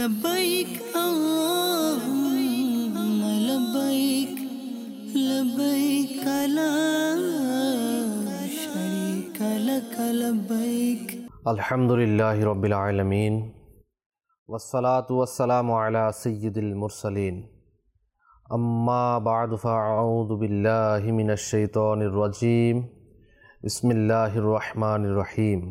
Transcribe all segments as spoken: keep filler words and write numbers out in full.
لبيك اللهم لبيك لبيك لا شريك لك لبيك الحمد لله رب العالمين والصلاة والسلام على سيد المرسلين أما بعد فأعوذ بالله من الشيطان الرجيم بسم الله الرحمن الرحيم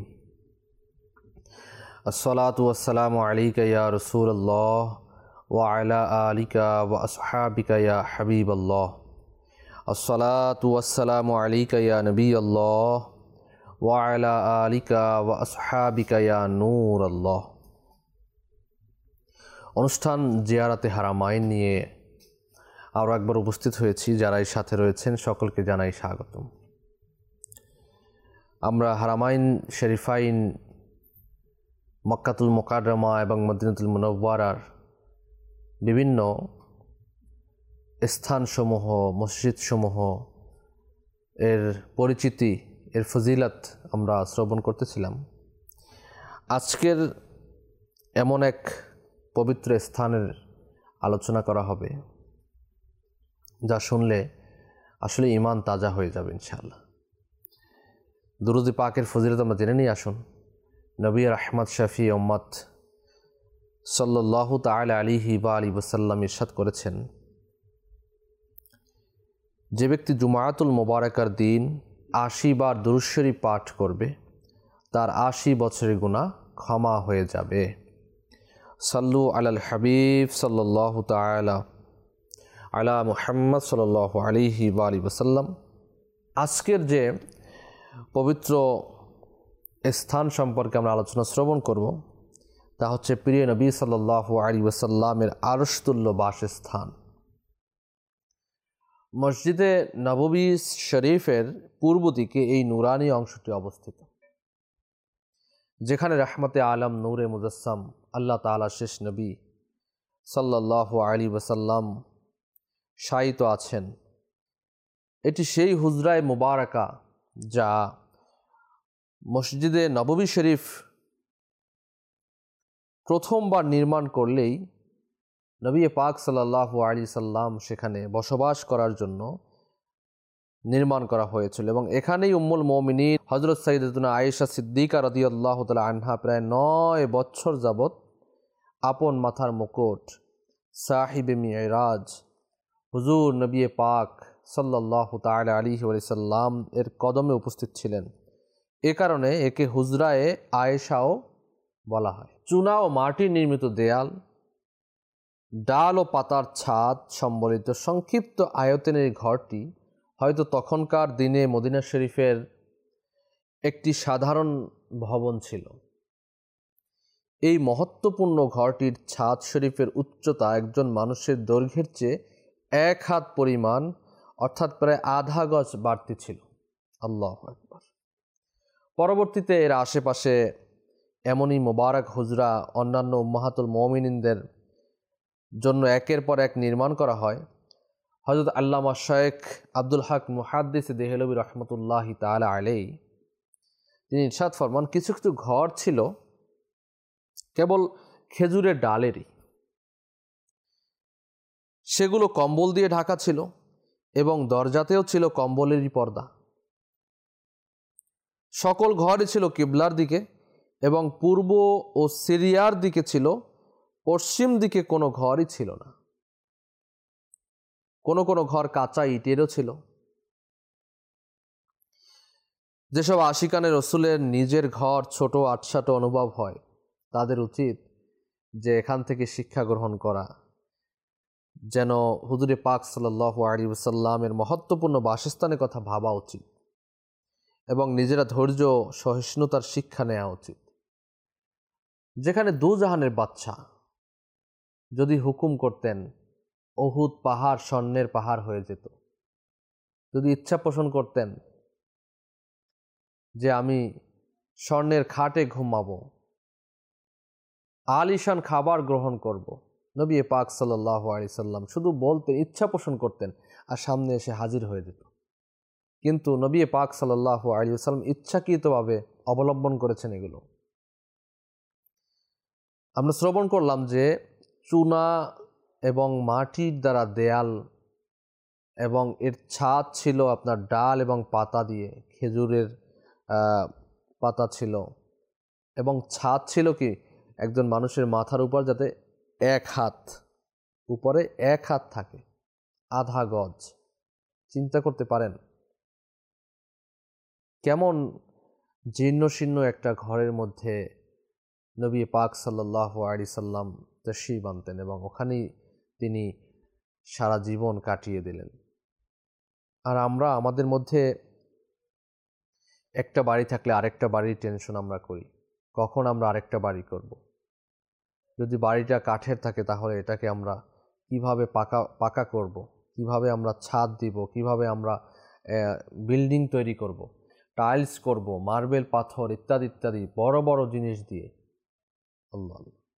الصلاة والسلام عليك يا رسول الله وعلى آلك وأصحابك يا حبيب الله الصلاة والسلام عليك يا نبي الله وعلى آلك وأصحابك يا نور الله। অনুষ্ঠান জিয়ারাতে হারামাইন নিয়ে আরও একবার উপস্থিত হয়েছি। যারা এই সাথে রয়েছেন সকলকে জানাই স্বাগতম। আমরা হারামাইন শরীফাইন মক্কাতুল মুকাররমা এবং মদিনাতুল মুনাওয়ারার বিভিন্ন স্থানসমূহ, মসজিদসমূহ এর পরিচিতি, এর ফজিলত আমরা শ্রবণ করতেছিলাম। আজকের এমন এক পবিত্র স্থানের আলোচনা করা হবে যা শুনলে আসলে ঈমান তাজা হয়ে যাবে ইনশাআল্লাহ। দুরূদ পাকের ফজিলত আমরা জেনে নিয়ে আসুন। নবী রাহমাত শফি উম্মত সাল্লাল্লাহু তাআলা আলাইহি ওয়া আলিহি ওয়াসাল্লাম ইরশাদ করেছেন, যে ব্যক্তি জুমাতুল মুবারাকার দিন আশি বার দুরূদ শরীফ পাঠ করবে তার আশি বছরের গুনাহ ক্ষমা হয়ে যাবে। সাল্লু আলাল হাবিব সাল্লাল্লাহু তাআলা আলা মুহাম্মদ সাল্লাল্লাহু আলাইহি ওয়া আলিহি ওয়াসাল্লাম। আজকের যে পবিত্র স্থান সম্পর্কে আমরা আলোচনা শ্রবণ করব তা হচ্ছে প্রিয় নবী সাল্লাল্লাহু আলাইহি ওয়াসাল্লামের আরশতুল্য বাসস্থান মসজিদে নববী শরীফের পূর্ব দিকে এই নুরানি অংশটি অবস্থিত, যেখানে রাহমতে আলম নূরে মুজাসসাম আল্লাহ তাআলা শেষ নবী সাল্লাল্লাহু আলাইহি ওয়াসাল্লাম শায়িত আছেন। এটি সেই হুজরায়ে মুবারাকা যা মসজিদে নববী শরীফ প্রথমবার নির্মাণ করলেই নবী পাক সাল্লাল্লাহু আলাইহি সাল্লাম সেখানে বসবাস করার জন্য নির্মাণ করা হয়েছিল এবং এখানেই উম্মুল মুমিনিন হযরত সাইয়্যিদাতুনা আয়েশা সিদ্দিকা রাদিয়াল্লাহু তাআলা আনহা প্রায় নয় বছর যাবত আপন মাথার মুকুট সাহিবে মিরাজ হুজুর নবী পাক সাল্লাল্লাহু তাআলা আলাইহি ওয়াসাল্লাম এর কদমে উপস্থিত ছিলেন। এ কারণে একে হুজরায়ে আয়েশাও বলা হয়। চুনা ও মাটির নির্মিত দেয়াল, ডাল ও পাতার ছাদ সম্বলিত সংক্ষিপ্ত আয়তনের ঘরটি হয়তো তখনকার দিনে মদিনা শরীফের একটি সাধারণ ভবন ছিল। এই মহত্বপূর্ণ ঘরটির ছাদ শরীফের উচ্চতা একজন মানুষের দৈর্ঘ্যের চেয়ে এক হাত পরিমাণ অর্থাৎ প্রায় আধা গজ বাড়তি ছিল। আল্লাহু আকবার। পরবর্তীতে এর আশেপাশে এমনই মোবারক হুজরা অন্যান্য উম্মাহাতুল মুমিনিনদের জন্য একের পর এক নির্মাণ করা হয়। হযরত আল্লামা শেখ আব্দুল হক মুহাদ্দিস দেহলভী রহমতুল্লাহি তাআলা আলাইহি তিনি ইরশাদ ফরমান, কিছু কিছু ঘর ছিল কেবল খেজুরের ডালেরই, সেগুলো কম্বল দিয়ে ঢাকা ছিল এবং দরজাতেও ছিল কম্বলেরই পর্দা। সকল ঘরই ছিল কিবলার দিকে এবং পূর্ব ও সিরিয়ার দিকে ছিল, পশ্চিম দিকে কোনো ঘরই ছিল না। কোনো কোনো ঘর কাঁচা ইটেরও ছিল। যেসব আশিকানে রসুলের নিজের ঘর ছোট আটসাটো অনুভব হয় তাদের উচিত যে এখান থেকে শিক্ষা গ্রহণ করা, যেন হুজুরে পাক সাল্লাল্লাহু আলাইহি ওয়াসাল্লামের মহত্বপূর্ণ বাসস্থানের কথা ভাবা উচিত এবং নিজেরা ধৈর্য সহিষ্ণুতার শিক্ষা নেওয়া উচিত। যেখানে দুজাহানের বাদশা যদি হুকুম করতেন উহুদ পাহাড় স্বর্ণের পাহাড় হয়ে যেত, যদি ইচ্ছা পোষণ করতেন যে আমি স্বর্ণের খাটে ঘুমাবো, আলিশান খাবার গ্রহণ করব, নবী পাক সাল্লাল্লাহু আলাইহি সাল্লাম শুধু বলতেন, ইচ্ছা পোষণ করতেন আর সামনে এসে হাজির হয়ে যেত। কিন্তু নবী পাক সাল্লাল্লাহু আলাইহি ওয়াসাল্লাম ইচ্ছাকৃতভাবে অবলম্বন করেছেন এগুলো। আমরা শ্রবণ করলাম যে চুনা এবং মাটির দ্বারা দেয়াল, এবং এর ছাদ ছিল আপনার ডাল এবং পাতা দিয়ে, খেজুরের পাতা ছিল, এবং ছাদ ছিল কি একজন মানুষের মাথার উপর যাতে এক হাত উপরে এক হাত থাকে, আধা গজ। চিন্তা করতে পারেন কেমন জীর্ণশীর্ণ একটা ঘরের মধ্যে নবী পাক সাল্লাল্লাহু আলাইহি সাল্লাম তাশরীফ আনতেন এবং ওখানেই তিনি সারা জীবন কাটিয়ে দিলেন। আর আমরা আমাদের মধ্যে একটা বাড়ি থাকলে আরেকটা বাড়ির টেনশন আমরা করি, কখন আমরা আরেকটা বাড়ি করব। যদি বাড়িটা কাঠের থাকে তাহলে এটাকে আমরা কিভাবে পাকা পাকা করব, কিভাবে আমরা ছাদ দিব, কিভাবে আমরা বিল্ডিং তৈরি করব, টাইলস করব, মার্বেল পাথর ইত্যাদি ইত্যাদি বড় বড় জিনিস দিয়ে। আল্লাহ।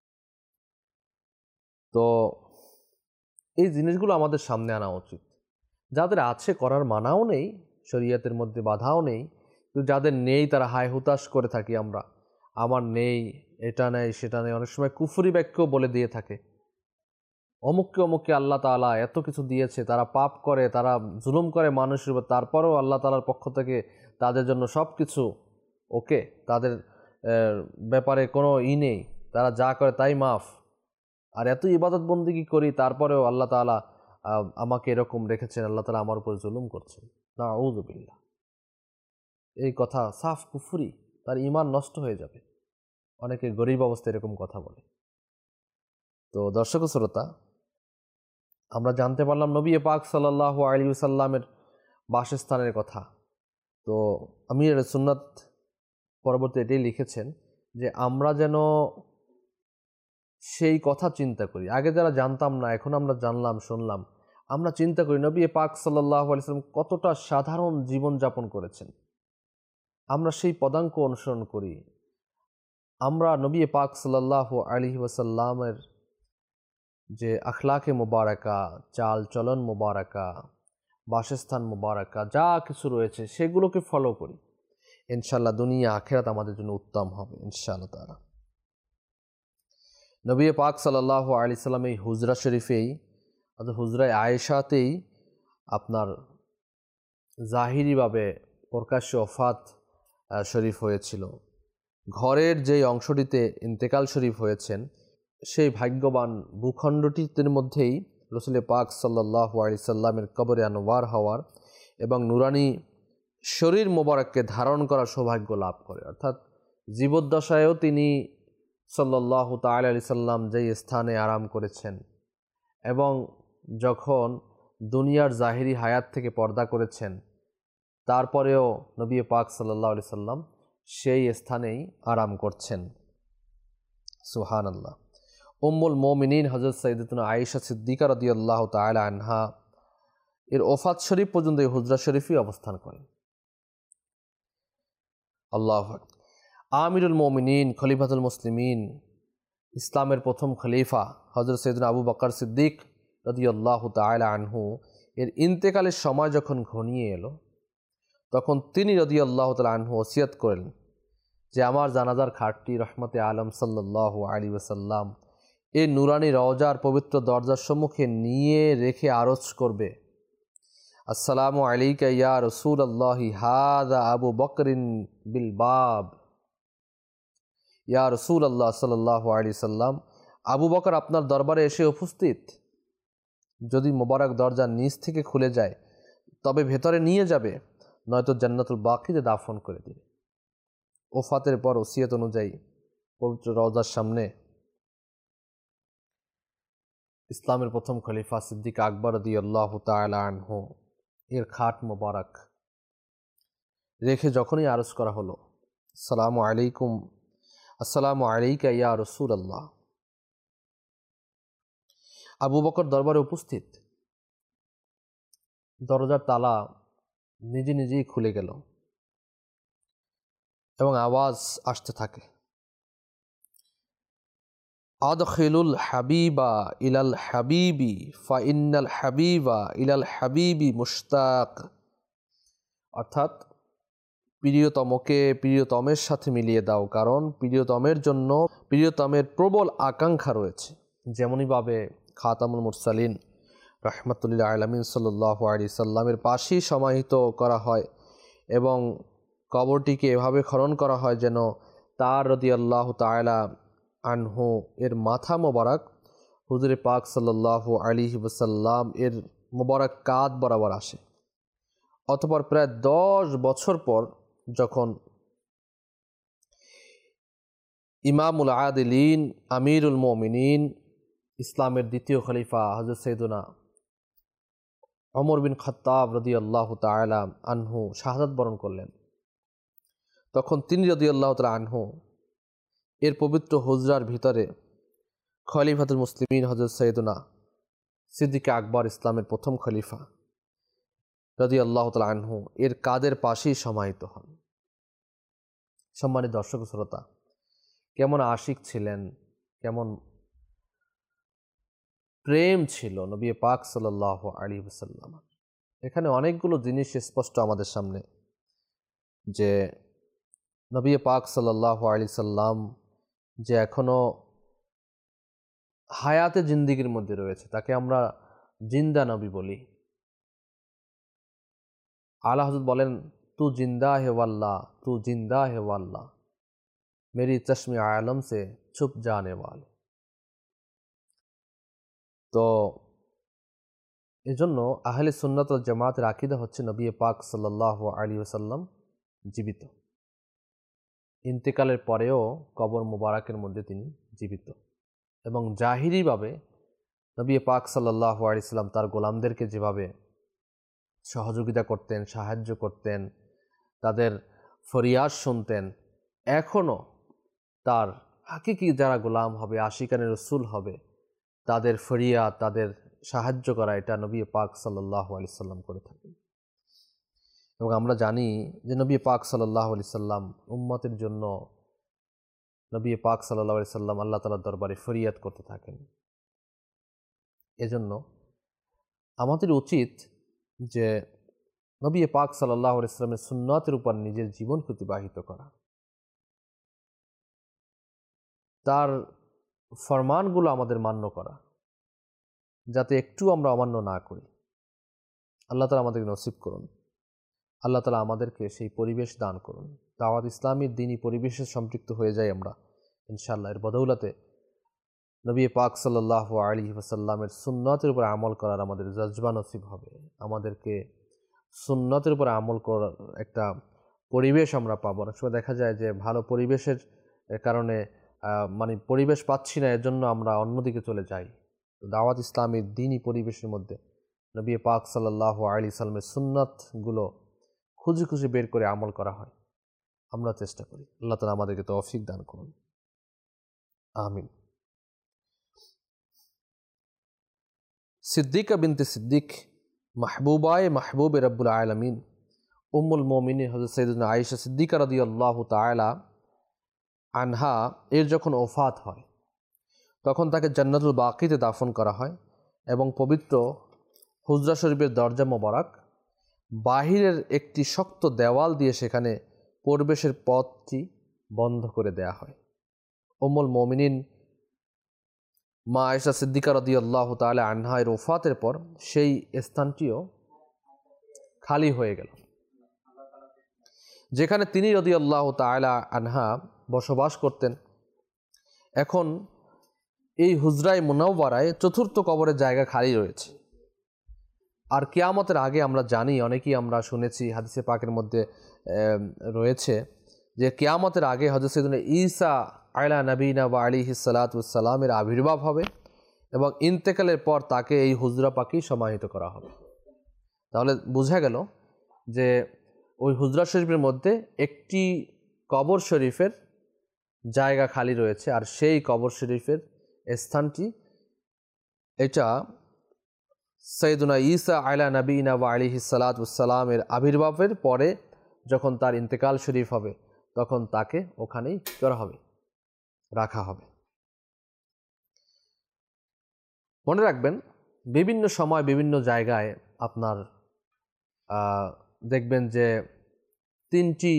তো এই জিনিসগুলো আমাদের সামনে আনা উচিত। যাদের আছে করার মানাও নেই, শরীয়তের মধ্যে বাধাও নেই, কিন্তু যাদের নেই তারা হায় হুতাশ করে থাকি আমরা, আমার নেই, এটা নেই, সেটা নেই। অনেক সময় কুফরি বাক্য বলে দিয়ে থাকে, অমুককে অমুককে আল্লাহ তাআলা এত কিছু দিয়েছে, তারা পাপ করে, তারা জুলুম করে মানুষের উপর, তারপরেও আল্লাহ তাআলার পক্ষ থেকে তাদের জন্য সব কিছু ওকে, তাদের ব্যাপারে কোনো ই নেই, তারা যা করে তাই মাফ। আর এত ইবাদত বন্দেগী করি, তারপরেও আল্লাহ তাআলা আমাকে এরকম রেখেছেন, আল্লাহ তাআলা আমার উপর জুলুম করছেন। নাউযু বিল্লাহ। এই কথা সাফ কুফরি, তার ঈমান নষ্ট হয়ে যাবে। অনেকে গরিব অবস্থায় এরকম কথা বলে। তো দর্শক শ্রোতা, আমরা জানতে পারলাম নবী পাক সাল্লাল্লাহু আলাইহি ওয়াসাল্লামের বাসস্থানের কথা। তো আমির সুন্নাত পরবর্তী এটাই লিখেছেন যে আমরা যেন সেই কথা চিন্তা করি। আগে যারা জানতাম না, এখন আমরা জানলাম, শুনলাম, আমরা চিন্তা করি নবী পাক সাল্লাল্লাহু আলাইহি ওয়াসাল্লাম কতটা সাধারণ জীবন যাপন করেছেন, আমরা সেই পদাঙ্ক অনুসরণ করি। আমরা নবী পাক সাল্লাল্লাহু আলাইহি ওয়াসাল্লামের যে আখলাকে মুবারাকা, চাল চলন মুবারাকা, বাসস্থান মুবারাকা যা কিছু রয়েছে সেগুলোকে ফলো করি, ইনশাআল্লাহ দুনিয়া আখিরাত আমাদের জন্য উত্তম হবে ইনশাআল্লাহ তাআলা। নবী পাক সাল্লাল্লাহু আলাইহি সাল্লাম এই হুজরা শরীফেই, অর্থাৎ হুজরায় আয়েশাতেই আপনার জাহিরিভাবে প্রকাশ্য ওফাত শরীফ হয়েছিল। ঘরের যেই অংশটিতে ইন্তেকাল শরীফ হয়েছেন সেই ভাগ্যবান ভূখণ্ডটির মধ্যেই রাসূল পাক সাল্লাল্লাহু আলাইহি সাল্লামের কবরে আনোয়ার হওয়ার এবং নুরানি শরীর মোবারককে ধারণ করার সৌভাগ্য লাভ করে। অর্থাৎ জীবদ্দশায়ও তিনি সাল্লাল্লাহু তাআলা আলাইহি সাল্লাম যেই স্থানে আরাম করেছেন এবং যখন দুনিয়ার জাহিরি হায়াত থেকে পর্দা করেছেন, তারপরেও নবী পাক সাল্লাল্লাহু আলাইহি সাল্লাম সেই স্থানেই আরাম করছেন। সুবহানাল্লাহ। উম্মুল মুমিনিন হযরত সাইয়্যিদাতুনা আয়েশা সিদ্দিকা রাদিয়াল্লাহু তাআলা আনহা এর ওফাত শরীফ পর্যন্ত এই হুজরা শরীফই অবস্থান করেন। আল্লাহু আকবার। আমিরুল মুমিনিন, খলিফাতুল মুসলিমিন, ইসলামের প্রথম খলিফা হযরত সাইয়্যিদুনা আবু বকর সিদ্দিক রাদিয়াল্লাহু তাআলা আনহু এর ইন্তেকালের সময় যখন ঘনিয়ে এলো, তখন তিনি রাদিয়াল্লাহু তাআলা আনহু ওসিয়ত করেন যে আমার জানাজার খাটটি রহমতে আলম সাল্লাল্লাহু আলাইহি ওয়াসাল্লাম এই নুরানি রওজার পবিত্র দরজার সম্মুখে নিয়ে রেখে আরজ করবে, আসসালামু আলাইকা ইয়া রাসূলুল্লাহি হাযা আবু বকরিন বিল বাব। ইয়া রাসূলুল্লাহ সাল্লাল্লাহু আলাইহি সাল্লাম, আবু বকর আপনার দরবারে এসে উপস্থিত। যদি মোবারক দরজা নিচ থেকে খুলে যায় তবে ভেতরে নিয়ে যাবে, নয়তো জান্নাতুল বাকিতে দাফন করে দিবে। ওফাতের পর ওসিয়ত অনুযায়ী পবিত্র রওজার সামনে ইসলামের প্রথম খলিফা সিদ্দিক আকবর রাদিয়াল্লাহু তাআলা আনহু এর খাট মোবারক রেখে যখনই আরজ করা হলো, আসসালামু আলাইকুম, আসসালামু আলাইকা ইয়া রাসূলুল্লাহ, আবু বকর দরবারে উপস্থিত। দরজার তালা নিজে নিজেই খুলে গেল এবং আওয়াজ আসতে থাকে, আদখিলুল হাবিবা ইলাল হাবিবি ফা ইন্নাল হাবিবা ইলাল হাবিবি মুশতাক। অর্থাৎ প্রিয়তমকে প্রিয়তমের সাথে মিলিয়ে দাও, কারণ প্রিয়তমের জন্য প্রিয়তমের প্রবল আকাঙ্ক্ষা রয়েছে। যেমনইভাবে খাতামুল মুরসালিন রাহমাতুল্লিল আলামিন সাল্লাল্লাহু আলাইহি সাল্লামের পাশেই সমাহিত করা হয় এবং কবরটিকে এভাবে খনন করা হয় যেন তার রাদিয়াল্লাহু তাআলা আনহু এর মাথা মোবারক হুজুরে পাক সাল্লাল্লাহু আলাইহি ওয়াসাল্লাম এর মোবারক কাঁধ বরাবর আসে। অতঃপর প্রায় দশ বছর পর যখন ইমামুল আদিলিন আমিরুল মুমিনিন ইসলামের দ্বিতীয় খলিফা হযরত সাইয়েদুনা ওমর বিন খাত্তাব রাদিয়াল্লাহু তাআলা আনহু শাহাদাত বরণ করলেন, তখন তিনি রাদিয়াল্লাহু তাআলা আনহু এর পবিত্র হুজরার ভিতরে খলিফাতুল মুসলিমিন হযরত সাইয়েদুনা সিদ্দিক আকবর ইসলামের প্রথম খলিফা রাদিয়াল্লাহু তাআলা আনহু এর কাদের পাশেই সমাহিত হন। সম্মানিত দর্শক শ্রোতা, কেমন আশিক ছিলেন, কেমন প্রেম ছিল নবী পাক সাল্লাল্লাহু আলাইহি ওয়াসাল্লাম। এখানে অনেকগুলো জিনিস স্পষ্ট আমাদের সামনে যে নবী পাক সাল্লাল্লাহু আলাইহি সাল্লাম যে এখনো হায়াতে জিন্দিগির মধ্যে রয়েছে, তাকে আমরা জিন্দা নবী বলি। আলা হযরত বলেন, তু জিন্দা হে ওয়াল্লাহ, তু জিন্দা হে ওয়াল্লাহ, মেরি চশমে আলম সে ছুপ জানে ওয়ালে। তো এজন্য আহলে সুন্নাত ওয়াল জামাতের আকীদা হচ্ছে নবী পাক সাল্লাল্লাহু আলাইহি ওয়াসাল্লাম জীবিত, ইন্তেকালের পরেও কবর মুবারকের মধ্যে তিনি জীবিত। এবং জাহিরিভাবে নবী পাক সাল্লাল্লাহু আলাইহি ওয়াসাল্লাম তার গোলামদেরকে যেভাবে সহযোগিতা করতেন, সাহায্য করতেন, তাদের ফরিয়াদ শুনতেন, এখনও তার হাকিকি যারা গোলাম হবে, আশিকানে রসুল হবে, তাদের ফরিয়াদ, তাদের সাহায্য করা, এটা নবী পাক সাল্লাল্লাহু আলাইহি সাল্লাম করে থাকেন। এবং আমরা জানি যে নবী পাক সাল্লাল্লাহু আলাইহি সাল্লাম উম্মতের জন্য নবী পাক সাল্লাল্লাহু আলাইহি সাল্লাম আল্লাহ তাআলার দরবারে ফরিয়াদ করতে থাকেন। এজন্য আমাদের উচিত যে নবী পাক সাল্লাল্লাহু আলাইহি সাল্লামের সুন্নাতের উপর নিজের জীবনকে অতিবাহিত করা, তার ফরমানগুলো আমাদের মান্য করা, যাতে একটু আমরা অমান্য না করি। আল্লাহ তাআলা আমাদেরকে নসিব করুন, আল্লাহ তাআলা আমাদেরকে সেই পরিবেশ দান করুন, দাওয়াত ইসলামীর দ্বীনি পরিবেশে সম্পৃক্ত হয়ে যাই আমরা ইনশাআল্লাহ। এর বদৌলতে নবী পাক সাল্লাল্লাহু আলাইহি ওয়াসাল্লামের সুন্নতের উপর আমল করার আমাদের জজবা নসিব হবে, আমাদেরকে সুন্নতের উপর আমল করার একটা পরিবেশ আমরা পাবো। অনেক সময় দেখা যায় যে ভালো পরিবেশের কারণে মানে পরিবেশ পাচ্ছি না, এর জন্য আমরা অন্যদিকে চলে যাই। দাওয়াত ইসলামের দ্বীনি পরিবেশের মধ্যে নবী পাক সাল্লাল্লাহু আলাইহি সাল্লামের সুন্নাতগুলো খুঁজে খুঁজে বের করে আমল করা হয়, আমরা চেষ্টা করি। আল্লাহ তাআলা আমাদেরকে তৌফিক দান করুন, আমিন। সিদ্দিকা বিনতে সিদ্দিক, মাহবুবায়ে মাহবুবে রব্বুল আলামিন, উম্মুল মুমিনিন হযরত সাইয়েদাতুনা আয়েশা সিদ্দিকা রাদিয়াল্লাহু তাআলা আনহা এর যখন ওফাত হয়, তখন তাকে জান্নাতুল বাকিতে দাফন করা হয় এবং পবিত্র হুজরা শরীফের দরজা মোবারক বাহিরের একটি শক্ত দেওয়াল দিয়ে সেখানে প্রবেশের পথটি বন্ধ করে দেয়া হয়। উম্মুল মুমিনিন মা আয়েশা সিদ্দিকা রাদিয়াল্লাহু তাআলা আনহা এর ওফাতের পর সেই স্থানটিও খালি হয়ে গেল, যেখানে তিনি রাদিয়াল্লাহু তাআলা আনহা বসবাস করতেন। এখন এই হুজরায়ে মুনাওয়ারায় চতুর্থ কবরের জায়গা খালি রয়েছে। আর কিয়ামতের আগে আমরা জানি, অনেকেই আমরা শুনেছি, হাদিসে পাকের মধ্যে রয়েছে যে কিয়ামতের আগে হযরত সাইয়েদুনা ঈসা আলা নবীনা ওয়া আলাইহিস সালাতু ওয়াস সালামের আবির্ভাব হবে এবং ইন্তেকালের পর তাকে এই হুজরা পাকেই সমাহিত করা হবে। তাহলে বোঝা গেল যে ওই হুজরা শরীফের মধ্যে একটি কবর শরীফের জায়গা খালি রয়েছে, আর সেই কবর শরীফের স্থানটি এটা সাইয়েদুনা ঈসা আলা নবীনা ওয়া আলাইহিস সালাতু ওয়াস সালামের আবির্ভাবের পরে যখন তার ইন্তেকাল শরীফ হবে, তখন তাকে ওখানেই করা হবে, রাখা হবে। মনে রাখবেন, বিভিন্ন সময় বিভিন্ন জায়গায় আপনার দেখবেন যে তিনটি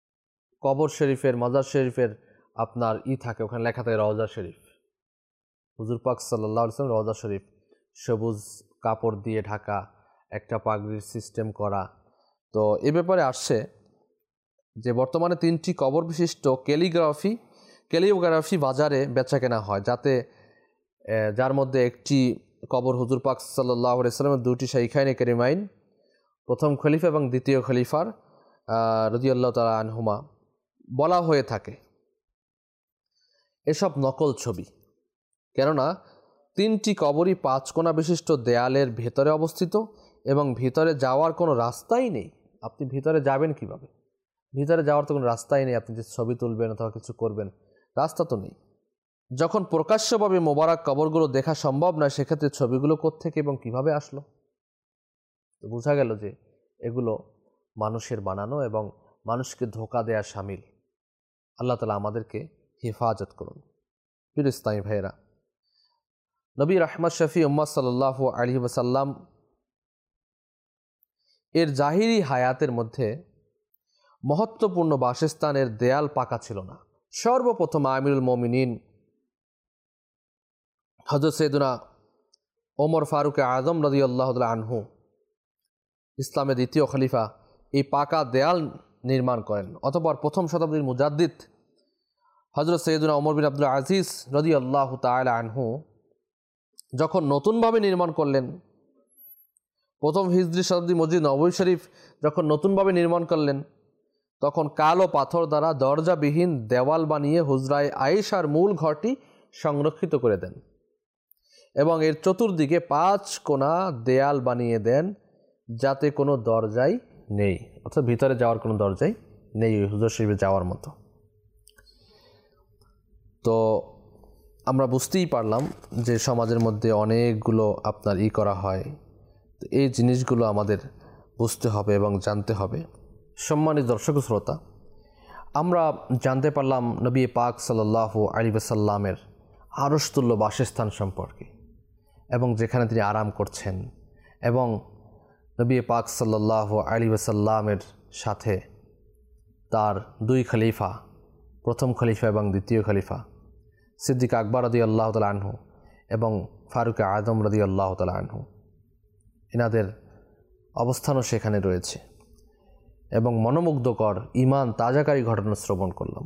কবর শরীফের, মাজার শরীফের আপনার ই থাকে, ওখানে লেখা থাকে রওজা শরীফ। হুজুর পাক সাল্লাল্লাহু আলাইহি ওয়াসাল্লাম রওজা শরীফ সবুজ কাপড় দিয়ে ঢাকা, একটা পাগড়ির সিস্টেম করা। তো এ ব্যাপারে আসছে যে বর্তমানে তিনটি কবর বিশিষ্ট ক্যালিগ্রাফি ক্যালিওগ্রাফি বাজারে বেচা কেনা হয়, যাতে যার মধ্যে একটি কবর হুজুর পাক সাল্লাল্লাহু আলাইহি ওয়াসাল্লামের দুটি শাইখাইনে কারিমাইন, প্রথম খলিফা এবং দ্বিতীয় খলিফার রাদিয়াল্লাহু তাআলা আনহুমা বলা হয়ে থাকে। এসব নকল ছবি, কেননা তিনটি কবরই পাঁচ কোণা বিশিষ্ট দেয়ালের ভেতরে অবস্থিত এবং ভিতরে যাওয়ার কোনো রাস্তাই নেই। আপনি ভিতরে যাবেন কিভাবে? ভিতরে যাওয়ার তো কোনো রাস্তাই নেই। আপনি যে ছবি তুলবেন অথবা কিছু করবেন, রাস্তা তো নেই। যখন প্রকাশ্যভাবে মোবারক কবরগুলো দেখা সম্ভব নয়, সেক্ষেত্রে ছবিগুলো কোত্থেকে এবং কিভাবে আসলো? তো বোঝা গেল যে এগুলো মানুষের বানানো এবং মানুষকে ধোঁকা দেয়া শামিল। আল্লাহ তাআলা আমাদেরকে হেফাজত করুন। প্রিয় ইসলামী ভাইয়েরা, নবী রাহমাত শফি উম্মাহ সাল্লাল্লাহু আলাইহি ওয়াসাল্লাম এর জাহিরি হায়াতের মধ্যে মহত্বপূর্ণ বাসস্থানের দেয়াল পাকা ছিল না। সর্বপ্রথম আমিরুল মুমিনিন হযরত সাইয়েদুনা ওমর ফারুক আযম রাদিয়াল্লাহু তাআলা আনহু, ইসলামের দ্বিতীয় খলিফা, এই পাকা দেয়াল নির্মাণ করেন। অতঃপর প্রথম শতাব্দীর মুজাদ্দিদ হযরত সাইয়েদুনা ওমর বিন আব্দুল আজিজ রাদিয়াল্লাহু তাআলা আনহু যখন নতুনভাবে নির্মাণ করলেন, প্রথম হিজরি শতাব্দী মসজিদ নববী শরীফ যখন নতুনভাবে নির্মাণ করলেন, তখন কালো পাথর দ্বারা দরজাবিহীন দেওয়াল বানিয়ে হুজরায়ে আয়েশার মূল ঘরটি সংরক্ষিত করে দেন এবং এর চতুর্দিকে পাঁচ কোণা দেয়াল বানিয়ে দেন, যাতে কোনো দরজাই নেই, অর্থাৎ ভিতরে যাওয়ার কোনো দরজাই নেই হুজুর শরীফে যাওয়ার মতো। তো আমরা বুঝতেই পারলাম যে সমাজের মধ্যে অনেকগুলো আপনার ই করা হয়। তো এই জিনিসগুলো আমাদের বুঝতে হবে এবং জানতে হবে। সম্মানিত দর্শক শ্রোতা, আমরা জানতে পারলাম নবী পাক সাল্লাল্লাহু আলাইহি ওয়াসাল্লামের আরশতুল্য বাসস্থান সম্পর্কে এবং যেখানে তিনি আরাম করছেন, এবং নবী পাক সাল্লাল্লাহু আলাইহি ওয়াসাল্লামের সাথে তার দুই খলিফা, প্রথম খলিফা এবং দ্বিতীয় খলিফা সিদ্দিক আকবর রাদিয়াল্লাহু তাআলা আনহু এবং ফারুক আযম রাদিয়াল্লাহু তাআলা আনহু, এনাদের অবস্থানও সেখানে রয়েছে এবং মনোমুগ্ধকর ঈমান তাজাকারী ঘটনা শ্রবণ করলাম।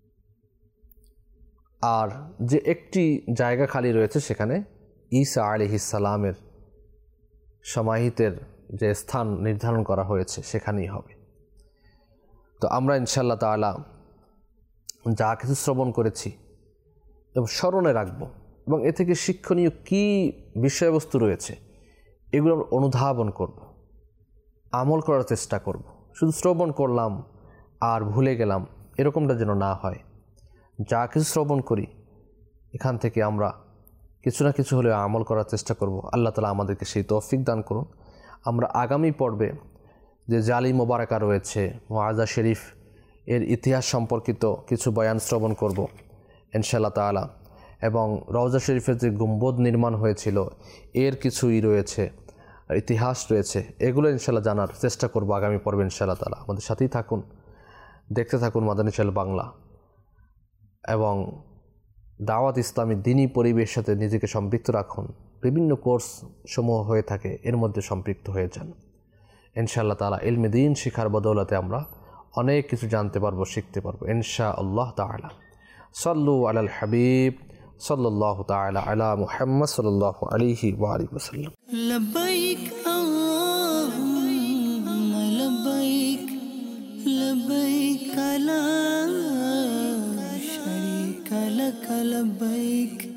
আর যে একটি জায়গা খালি রয়েছে, সেখানে ঈসা আলাইহিস সালামের সমাহিতের যে স্থান নির্ধারণ করা হয়েছে সেখানেই হবে। তো আমরা ইনশাআল্লাহ তাআলা যা কিছু শ্রবণ করেছি এবং স্মরণে রাখব এবং এ থেকে শিক্ষণীয় কী বিষয়বস্তু রয়েছে এগুলো আমরা অনুধাবন করব, আমল করার চেষ্টা করব। শুধু শ্রবণ করলাম আর ভুলে গেলাম, এরকমটা যেন না হয়। যা কিছু শ্রবণ করি এখান থেকে আমরা কিছু না কিছু হলেও আমল করার চেষ্টা করব। আল্লাহ তাআলা আমাদেরকে সেই তৌফিক দান করুন। আমরা আগামী পর্বে যে জালি মোবারকা রয়েছে, মুআজ্জা শরীফ এর ইতিহাস সম্পর্কিত কিছু বয়ান শ্রবণ করব ইনশাআল্লাহ তাআলা, এবং রওজা শরীফের যে গম্বুজ নির্মাণ হয়েছিল এর কিছুই রয়েছে, ইতিহাস রয়েছে, এগুলো ইনশাআল্লাহ জানার চেষ্টা করব আগামী পর্বে ইনশাআল্লাহ তাআলা। আমাদের সাথেই থাকুন, দেখতে থাকুন মাদানী চ্যানেল বাংলা, এবং দাওয়াত ইসলামী দ্বীনি পরিবেশের সাথে নিজেকে সম্পৃক্ত রাখুন। বিভিন্ন কোর্স সমূহ হয়ে থাকে, এর মধ্যে সম্পৃক্ত হয়ে যান ইনশাআল্লাহ তাআলা। ইলমে দ্বীন শিখার বদৌলতে আমরা অনেক কিছু জানতে পারবো, শিখতে পারবো ইনশাআল্লাহ তাআলা। সাল্লু আলাল হাবিব সাল্লাল্লাহু তাআলা আলা মুহাম্মদ সাল্লাল্লাহু আলাইহি ওয়া আলিহি ওয়াসাল্লাম। লব্বাইক আল্লাহুম্মা লব্বাইক লব্বাইক লা শারীকা লাক লব্বাইক।